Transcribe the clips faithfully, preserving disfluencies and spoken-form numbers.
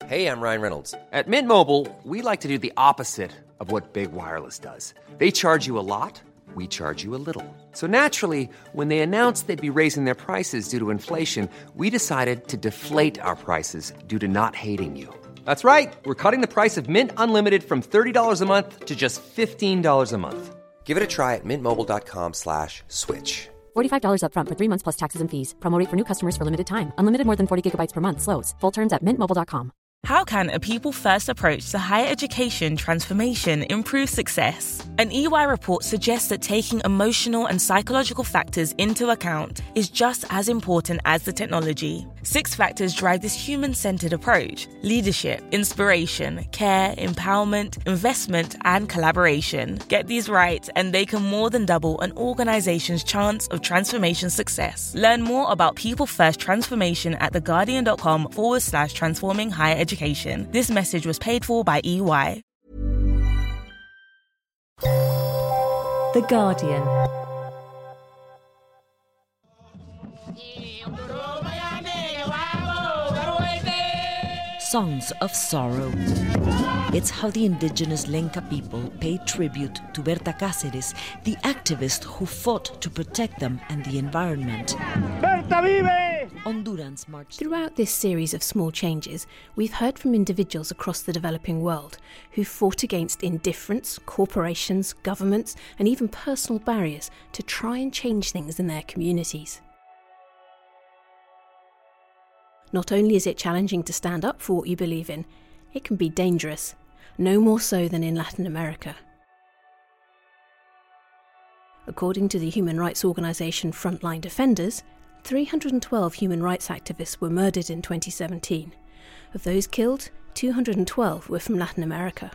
Hey, I'm Ryan Reynolds. At Mint Mobile, we like to do the opposite of what Big Wireless does. They charge you a lot, we charge you a little. So naturally, when they announced they'd be raising their prices due to inflation, we decided to deflate our prices due to not hating you. That's right. We're cutting the price of Mint Unlimited from thirty dollars a month to just fifteen dollars a month. Give it a try at mintmobile.com slash switch. forty-five dollars up front for three months plus taxes and fees. Promo rate for new customers for limited time. Unlimited more than forty gigabytes per month slows. Full terms at mint mobile dot com. How can a people-first approach to higher education transformation improve success? An E Y report suggests that taking emotional and psychological factors into account is just as important as the technology. Six factors drive this human-centered approach: leadership, inspiration, care, empowerment, investment, and collaboration. Get these right, and they can more than double an organization's chance of transformation success. Learn more about people-first transformation at theguardian.com forward slash transforming higher education. This message was paid for by E Y. The Guardian. Songs of Sorrow. It's how the indigenous Lenca people paid tribute to Berta Cáceres, the activist who fought to protect them and the environment. Berta vive! Hondurans marched. Throughout this series of small changes, we've heard from individuals across the developing world who fought against indifference, corporations, governments, and even personal barriers to try and change things in their communities. Not only is it challenging to stand up for what you believe in, it can be dangerous, no more so than in Latin America. According to the human rights organisation Frontline Defenders, three hundred twelve human rights activists were murdered in twenty seventeen. Of those killed, two hundred twelve were from Latin America.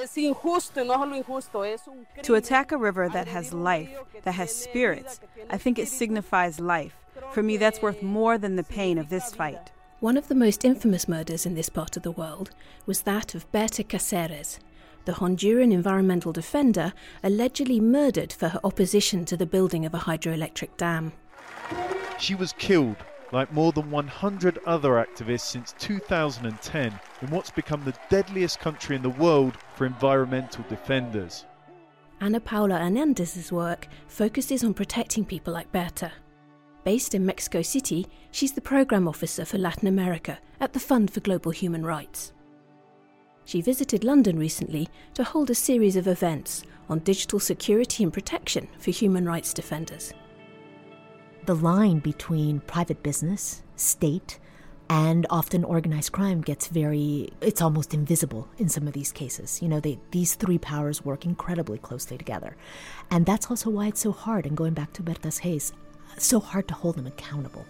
To attack a river that has life, that has spirits, I think it signifies life. For me, that's worth more than the pain of this fight. One of the most infamous murders in this part of the world was that of Berta Cáceres, the Honduran environmental defender allegedly murdered for her opposition to the building of a hydroelectric dam. She was killed, like more than one hundred other activists since two thousand ten, in what's become the deadliest country in the world for environmental defenders. Ana Paula Hernandez's work focuses on protecting people like Berta. Based in Mexico City, she's the program officer for Latin America at the Fund for Global Human Rights. She visited London recently to hold a series of events on digital security and protection for human rights defenders. The line between private business, state, and often organized crime gets very, it's almost invisible in some of these cases. You know, they, these three powers work incredibly closely together. And that's also why it's so hard, and going back to Berta's case, so hard to hold them accountable.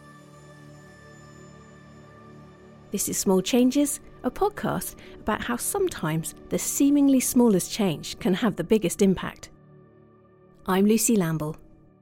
This is Small Changes, a podcast about how sometimes the seemingly smallest change can have the biggest impact. I'm Lucy Lamble.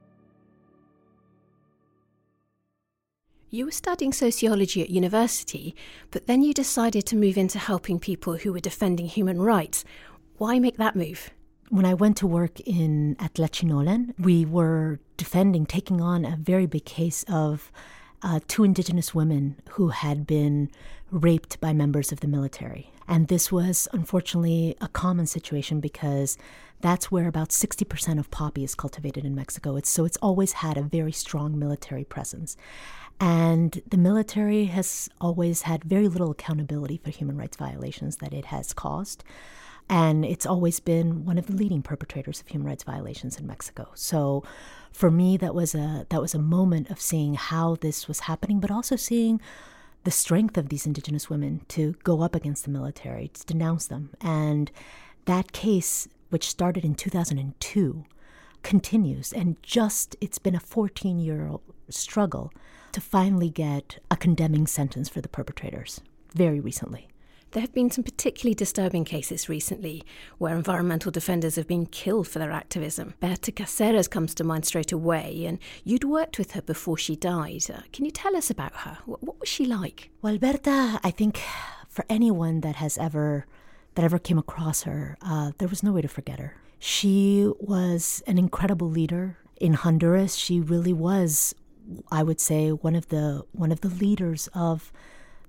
You were studying sociology at university, but then you decided to move into helping people who were defending human rights. Why make that move? When I went to work in at Tlachinolan, we were defending, taking on a very big case of uh, two indigenous women who had been raped by members of the military. And this was, unfortunately, a common situation because that's where about sixty percent of poppy is cultivated in Mexico. It's, so it's always had a very strong military presence. And the military has always had very little accountability for human rights violations that it has caused. And it's always been one of the leading perpetrators of human rights violations in Mexico. So for me, that was a that was a moment of seeing how this was happening, but also seeing the strength of these indigenous women to go up against the military, to denounce them. And that case, which started in two thousand two, continues. And just, it's been a fourteen-year struggle to finally get a condemning sentence for the perpetrators very recently. There have been some particularly disturbing cases recently where environmental defenders have been killed for their activism. Berta Cáceres comes to mind straight away, and you'd worked with her before she died. Uh, can you tell us about her? What, what was she like? Well, Berta, I think for anyone that has ever that ever came across her, uh, there was no way to forget her. She was an incredible leader in Honduras. She really was, I would say, one of the one of the leaders of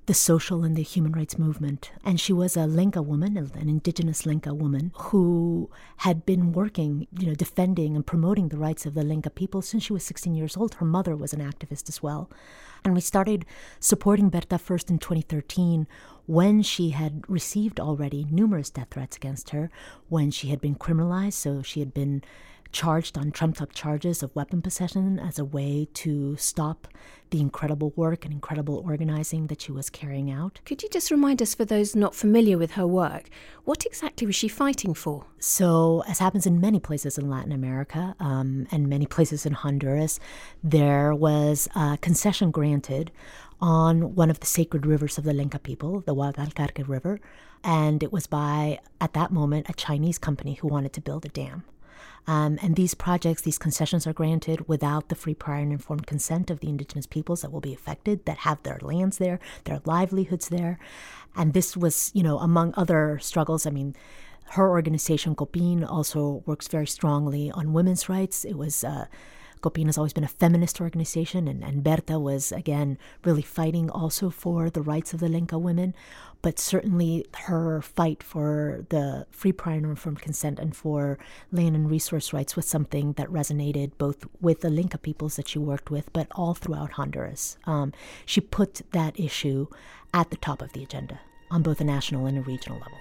the social and the human rights movement. And she was a Lenca woman, an indigenous Lenca woman, who had been working, you know, defending and promoting the rights of the Lenca people since she was sixteen years old. Her mother was an activist as well. And we started supporting Berta first in twenty thirteen, when she had received already numerous death threats against her, when she had been criminalized, so she had been charged on trumped-up charges of weapon possession as a way to stop the incredible work and incredible organizing that she was carrying out. Could you just remind us, for those not familiar with her work, what exactly was she fighting for? So, as happens in many places in Latin America um, and many places in Honduras, there was a concession granted on one of the sacred rivers of the Lenca people, the Guadalcarque River, and it was by, at that moment, a Chinese company who wanted to build a dam. Um, and these projects, these concessions are granted without the free, prior, and informed consent of the indigenous peoples that will be affected, that have their lands there, their livelihoods there. And this was, you know, among other struggles. I mean, her organization, COPIN, also works very strongly on women's rights. It was... Uh, COPIN has always been a feminist organization, and, and Berta was, again, really fighting also for the rights of the Lenca women. But certainly her fight for the free, prior, and informed consent and for land and resource rights was something that resonated both with the Lenca peoples that she worked with, but all throughout Honduras. Um, she put that issue at the top of the agenda on both a national and a regional level.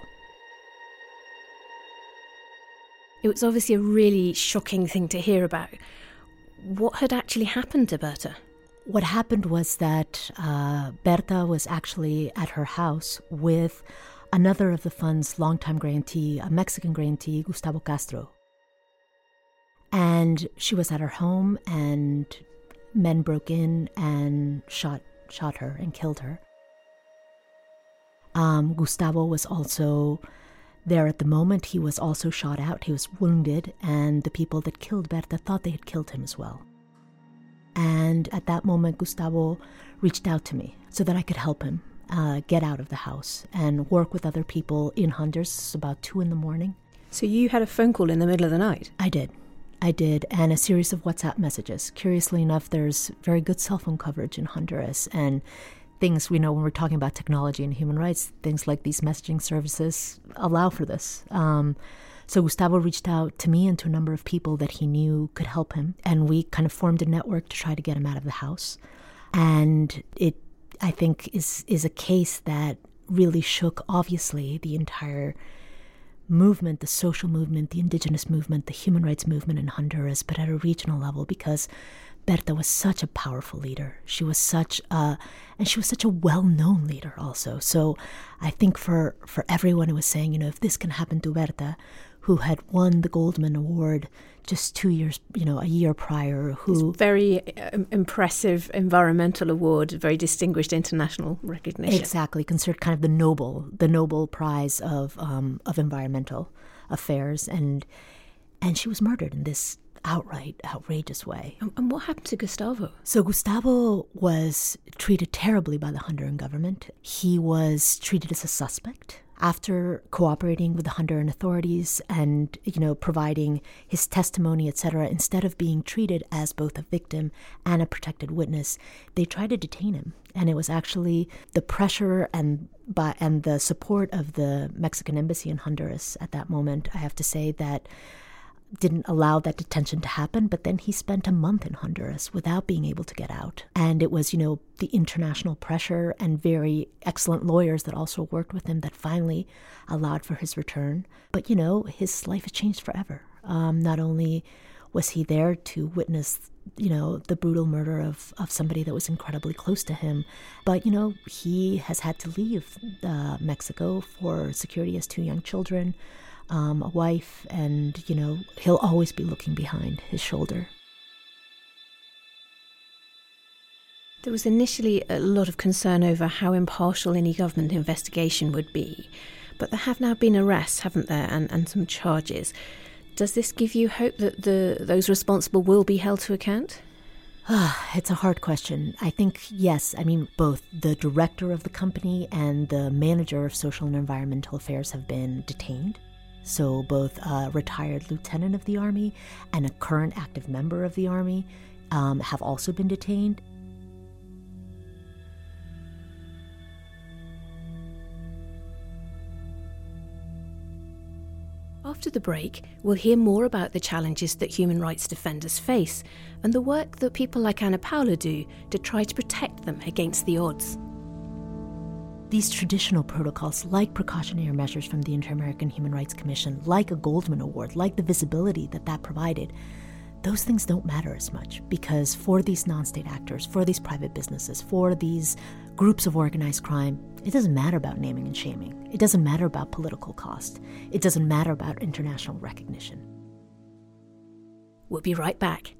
It was obviously a really shocking thing to hear about. What had actually happened to Berta? What happened was that uh, Berta was actually at her house with another of the fund's longtime grantee, a Mexican grantee, Gustavo Castro. And she was at her home, and men broke in and shot shot her and killed her. Um, Gustavo was also there at the moment. He was also shot out. He was wounded, and the people that killed Berta thought they had killed him as well. And at that moment, Gustavo reached out to me so that I could help him uh, get out of the house and work with other people in Honduras. It's about two in the morning. So you had a phone call in the middle of the night? I did. I did, and a series of WhatsApp messages. Curiously enough, there's very good cell phone coverage in Honduras, and things we know when we're talking about technology and human rights, things like these messaging services allow for this. Um, so Gustavo reached out to me and to a number of people that he knew could help him, and we kind of formed a network to try to get him out of the house. And it, I think, is is a case that really shook, obviously, the entire movement, the social movement, the indigenous movement, the human rights movement in Honduras, but at a regional level, because Berta was such a powerful leader. She was such a, and she was such a well-known leader also. So I think for, for everyone who was saying, you know, if this can happen to Berta, who had won the Goldman Award just two years, you know, a year prior, who... This very um, impressive environmental award, very distinguished international recognition. Exactly, considered kind of the Nobel, the Nobel Prize of um, of environmental affairs. And and she was murdered in this outright, outrageous way. And what happened to Gustavo? So Gustavo was treated terribly by the Honduran government. He was treated as a suspect after cooperating with the Honduran authorities and, you know, providing his testimony, et cetera. Instead of being treated as both a victim and a protected witness, they tried to detain him. And it was actually the pressure and by and the support of the Mexican embassy in Honduras at that moment, I have to say, that didn't allow that detention to happen. But then he spent a month in Honduras without being able to get out. And it was, you know, the international pressure and very excellent lawyers that also worked with him that finally allowed for his return. But, you know, his life has changed forever. Um, not only was he there to witness, you know, the brutal murder of, of somebody that was incredibly close to him, but, you know, he has had to leave uh, Mexico for security. He has two young children, Um, a wife, and, you know, he'll always be looking behind his shoulder. There was initially a lot of concern over how impartial any government investigation would be, but there have now been arrests, haven't there, and, and some charges. Does this give you hope that the those responsible will be held to account? It's a hard question. I think, yes. I mean, both the director of the company and the manager of social and environmental affairs have been detained. So both a retired lieutenant of the Army and a current active member of the Army um, have also been detained. After the break, we'll hear more about the challenges that human rights defenders face and the work that people like Ana Paula do to try to protect them against the odds. These traditional protocols, like precautionary measures from the Inter-American Human Rights Commission, like a Goldman Award, like the visibility that that provided, those things don't matter as much because for these non-state actors, for these private businesses, for these groups of organized crime, it doesn't matter about naming and shaming. It doesn't matter about political cost. It doesn't matter about international recognition. We'll be right back.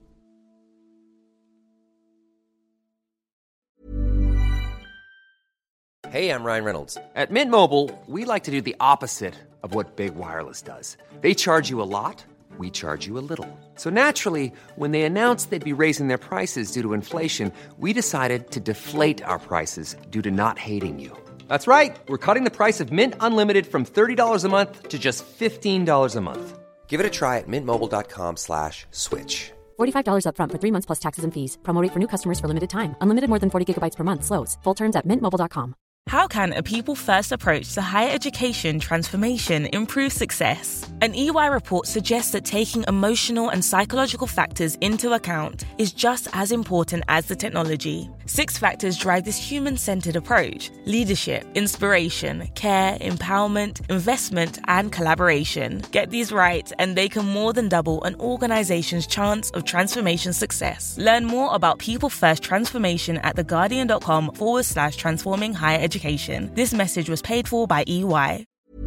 Hey, I'm Ryan Reynolds. At Mint Mobile, we like to do the opposite of what Big Wireless does. They charge you a lot. We charge you a little. So naturally, when they announced they'd be raising their prices due to inflation, we decided to deflate our prices due to not hating you. That's right. We're cutting the price of Mint Unlimited from thirty dollars a month to just fifteen dollars a month. Give it a try at mintmobile.com slash switch. forty-five dollars up front for three months plus taxes and fees. Promo rate for new customers for limited time. Unlimited more than forty gigabytes per month slows. Full terms at mint mobile dot com. How can a people-first approach to higher education transformation improve success? An E Y report suggests that taking emotional and psychological factors into account is just as important as the technology. Six factors drive this human-centered approach: leadership, inspiration, care, empowerment, investment, and collaboration. Get these right, and they can more than double an organization's chance of transformation success. Learn more about people-first transformation at theguardian.com forward slash transforming higher education. Education. This message was paid for by E Y.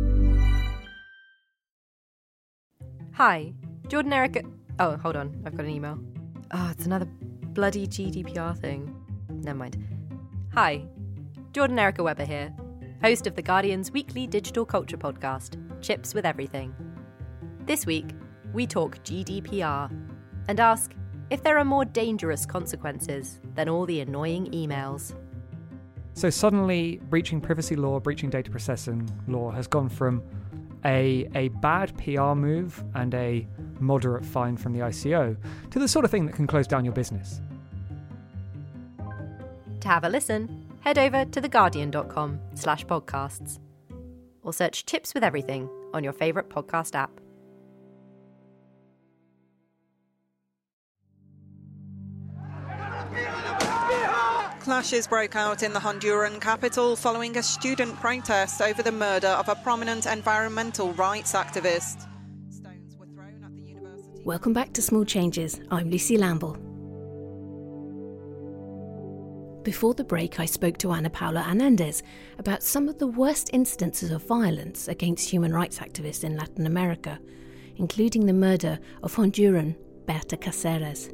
Hi, Jordan Erica. Oh, hold on. I've got an email. Oh, it's another bloody G D P R thing. Never mind. Hi, Jordan Erica Webber here, host of The Guardian's weekly digital culture podcast, Chips with Everything. This week, we talk G D P R and ask if there are more dangerous consequences than all the annoying emails. So suddenly, breaching privacy law, breaching data processing law has gone from a, a bad P R move and a moderate fine from the I C O to the sort of thing that can close down your business. To have a listen, head over to theguardian.com slash podcasts or search Chips with Everything on your favourite podcast app. Clashes broke out in the Honduran capital following a student protest over the murder of a prominent environmental rights activist. Stones were thrown at the university. Welcome back to Small Changes. I'm Lucy Lamble. Before the break, I spoke to Ana Paula Hernandez about some of the worst instances of violence against human rights activists in Latin America, including the murder of Honduran Berta Cáceres.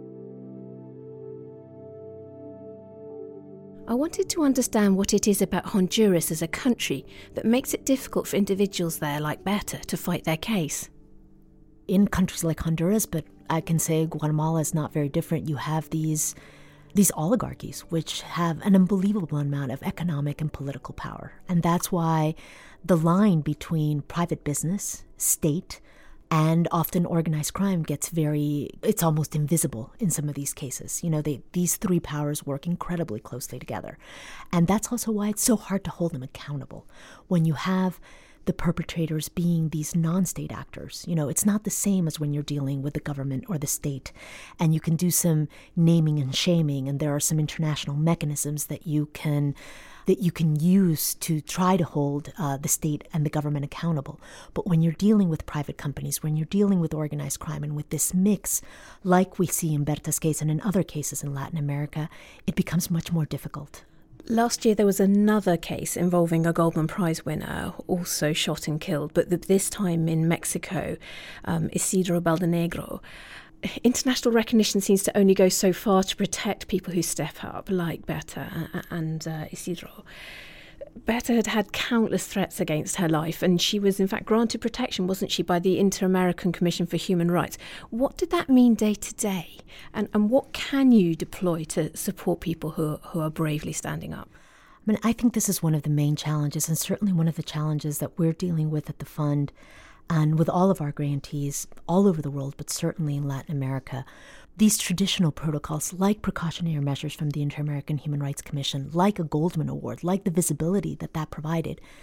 I wanted to understand what it is about Honduras as a country that makes it difficult for individuals there like Berta to fight their case. In countries like Honduras, but I can say Guatemala is not very different, you have these these oligarchies which have an unbelievable amount of economic and political power. And that's why the line between private business, state, and often organized crime gets very, it's almost invisible in some of these cases. You know, they, these three powers work incredibly closely together. And that's also why it's so hard to hold them accountable. When you have the perpetrators being these non-state actors, you know, it's not the same as when you're dealing with the government or the state. And you can do some naming and shaming, and there are some international mechanisms that you can that you can use to try to hold uh, the state and the government accountable. But when you're dealing with private companies, when you're dealing with organized crime and with this mix, like we see in Berta's case and in other cases in Latin America, it becomes much more difficult. Last year there was another case involving a Goldman Prize winner, also shot and killed, but this time in Mexico, um, Isidro Baldenegro. International recognition seems to only go so far to protect people who step up, like Berta and uh, Isidro. Berta had had countless threats against her life, and she was in fact granted protection, wasn't she, by the Inter-American Commission for Human Rights. What did that mean day to day? And and what can you deploy to support people who, who are bravely standing up? I mean, I think this is one of the main challenges, and certainly one of the challenges that we're dealing with at the fund and with all of our grantees all over the world, but certainly in Latin America. These traditional protocols, like precautionary measures from the Inter-American Human Rights Commission, like a Goldman Award, like the visibility that that provided,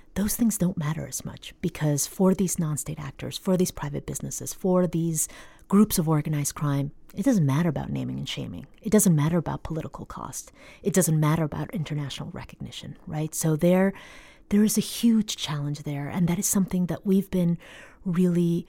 those things don't matter as much, because for these non-state actors, for these private businesses, for these groups of organized crime, it doesn't matter about naming and shaming. It doesn't matter about political cost. It doesn't matter about international recognition, right? So there, there is a huge challenge there, and that is something that we've been really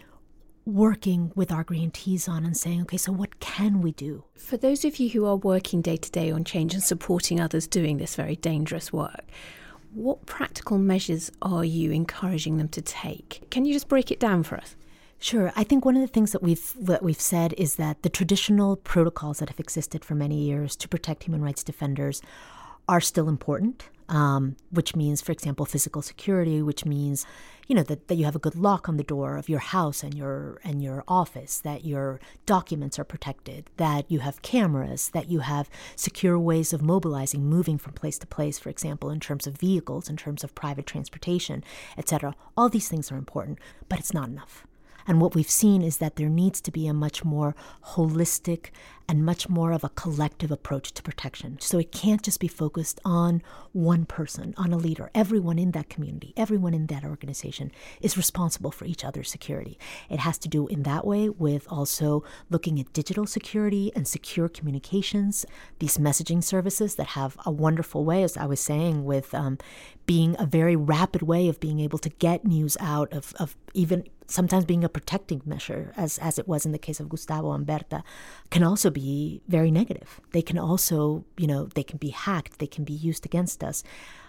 working with our grantees on and saying, okay, so what can we do? For those of you who are working day to day on change and supporting others doing this very dangerous work, what practical measures are you encouraging them to take? Can you just break it down for us? Sure. I think one of the things that we've that we've said is that the traditional protocols that have existed for many years to protect human rights defenders are still important, um, which means, for example, physical security, which means, you know, that, that you have a good lock on the door of your house and your and your office, that your documents are protected, that you have cameras, that you have secure ways of mobilizing, moving from place to place, for example, in terms of vehicles, in terms of private transportation, et cetera. All these things are important, but it's not enough. And what we've seen is that there needs to be a much more holistic and much more of a collective approach to protection. So it can't just be focused on one person, on a leader. Everyone in that community, everyone in that organization is responsible for each other's security. It has to do in that way with also looking at digital security and secure communications, these messaging services that have a wonderful way, as I was saying, with um, being a very rapid way of being able to get news out of, of even sometimes being a protecting measure, as, as it was in the case of Gustavo and Berta, can also be very negative. They can also, you know, they can be hacked, they can be used against us.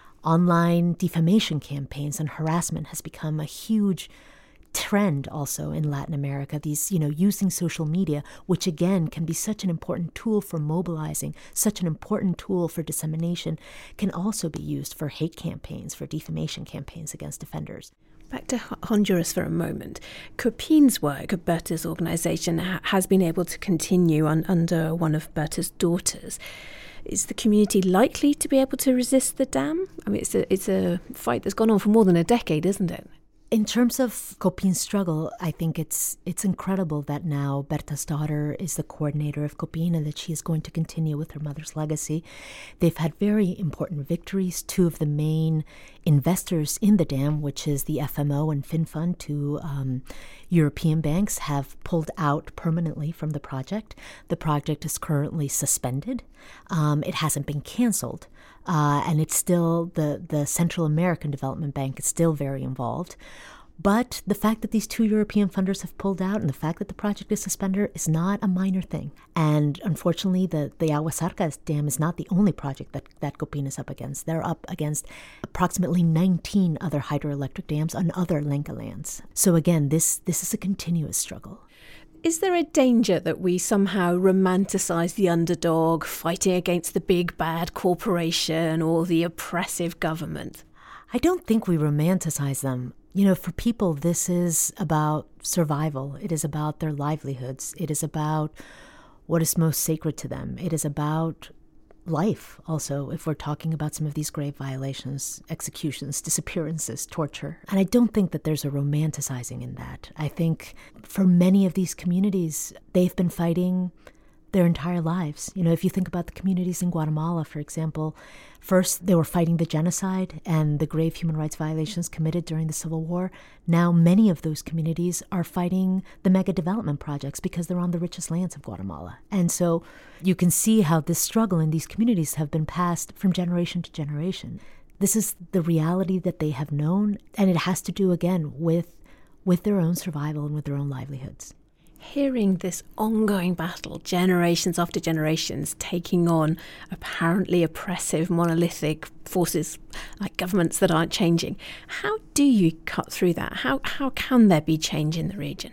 Online defamation campaigns and harassment has become a huge trend also in Latin America. These, you know, using social media, which again can be such an important tool for mobilizing, such an important tool for dissemination, can also be used for hate campaigns, for defamation campaigns against defenders. Back to Honduras for a moment. COPIN's work, Berta's organisation, ha- has been able to continue on, under one of Berta's daughters. Is the community likely to be able to resist the dam? I mean, it's a, it's a fight that's gone on for more than a decade, isn't it? In terms of COPIN's struggle, I think it's it's incredible that now Berta's daughter is the coordinator of COPIN and that she is going to continue with her mother's legacy. They've had very important victories. Two of the main investors in the dam, which is the F M O and FinFund, two um, European banks, have pulled out permanently from the project. The project is currently suspended. Um, it hasn't been canceled. Uh, and it's still, the, the Central American Development Bank is still very involved. But the fact that these two European funders have pulled out and the fact that the project is suspended is not a minor thing. And unfortunately, the, the Aguas Arcas Dam is not the only project that, that COPIN is up against. They're up against approximately nineteen other hydroelectric dams on other Lenca lands. So again, this this is a continuous struggle. Is there a danger that we somehow romanticize the underdog fighting against the big bad corporation or the oppressive government? I don't think we romanticize them. You know, for people, this is about survival. It is about their livelihoods. It is about what is most sacred to them. It is about life also, if we're talking about some of these grave violations, executions, disappearances, torture. And I don't think that there's a romanticizing in that. I think for many of these communities, they've been fighting their entire lives. You know, if you think about the communities in Guatemala, for example, first they were fighting the genocide and the grave human rights violations committed during the Civil War. Now many of those communities are fighting the mega development projects because they're on the richest lands of Guatemala. And so you can see how this struggle in these communities have been passed from generation to generation. This is the reality that they have known, and it has to do, again, with with their own survival and with their own livelihoods. Hearing this ongoing battle, generations after generations, taking on apparently oppressive, monolithic forces like governments that aren't changing, how do you cut through that? How how can there be change in the region?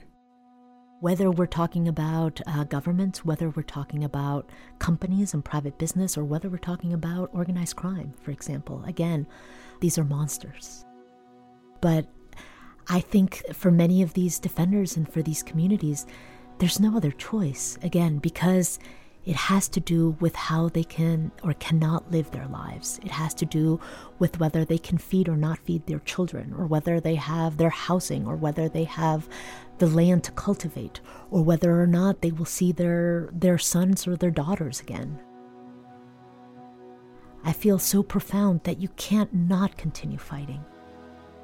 Whether we're talking about uh, governments, whether we're talking about companies and private business, or whether we're talking about organized crime, for example, again, these are monsters. But I think for many of these defenders and for these communities, there's no other choice, again, because it has to do with how they can or cannot live their lives. It has to do with whether they can feed or not feed their children, or whether they have their housing, or whether they have the land to cultivate, or whether or not they will see their, their sons or their daughters again. I feel so profound that you can't not continue fighting.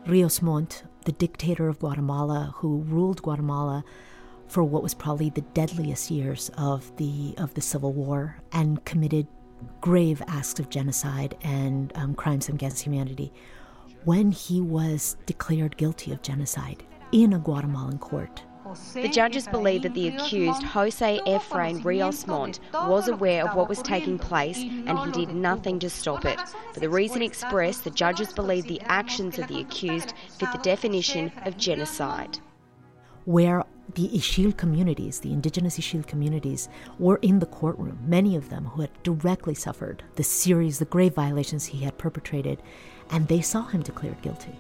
Rios Montt, the dictator of Guatemala, who ruled Guatemala for what was probably the deadliest years of the of the Civil War and committed grave acts of genocide and um, crimes against humanity, when he was declared guilty of genocide in a Guatemalan court. The judges believe that the accused, Jose Efrain Rios Montt, was aware of what was taking place and he did nothing to stop it. For the reason expressed, the judges believe the actions of the accused fit the definition of genocide. Where the Ixil communities, the indigenous Ixil communities, were in the courtroom, many of them who had directly suffered the series, the grave violations he had perpetrated, and they saw him declared guilty.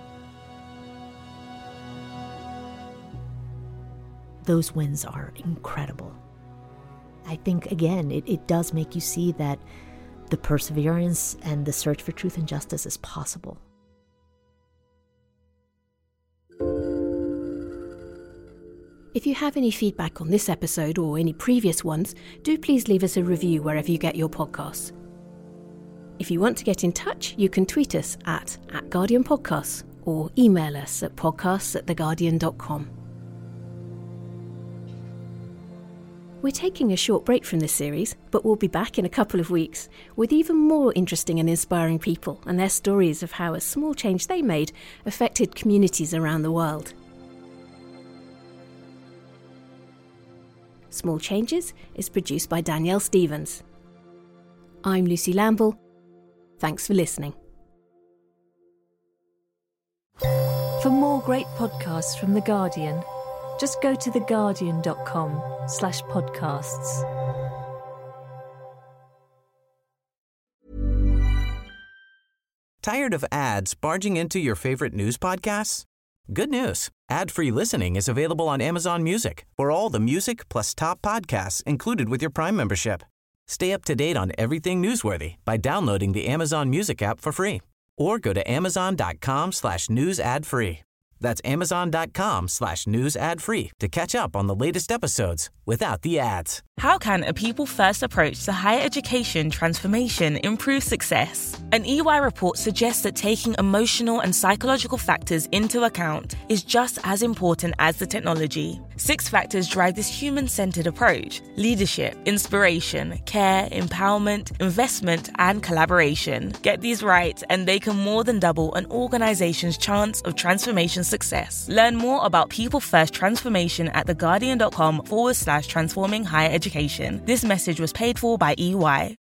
Those wins are incredible. I think, again, it, it does make you see that the perseverance and the search for truth and justice is possible. If you have any feedback on this episode or any previous ones, do please leave us a review wherever you get your podcasts. If you want to get in touch, you can tweet us at, at Guardian Podcasts or email us at podcasts at theguardian dot com. We're taking a short break from this series, but we'll be back in a couple of weeks with even more interesting and inspiring people and their stories of how a small change they made affected communities around the world. Small Changes is produced by Danielle Stevens. I'm Lucy Lamble. Thanks for listening. For more great podcasts from The Guardian, just go to theguardian.com slash podcasts. Tired of ads barging into your favorite news podcasts? Good news. Ad-free listening is available on Amazon Music for all the music plus top podcasts included with your Prime membership. Stay up to date on everything newsworthy by downloading the Amazon Music app for free or go to amazon.com slash news ad free. That's amazon.com slash news ad free to catch up on the latest episodes without the ads. How can a people-first approach to higher education transformation improve success? An E Y report suggests that taking emotional and psychological factors into account is just as important as the technology. Six factors drive this human-centered approach: leadership, inspiration, care, empowerment, investment, and collaboration. Get these right, and they can more than double an organization's chance of transformation success. Learn more about people-first transformation at theguardian.com forward slash transforming higher education. This message was paid for by E Y.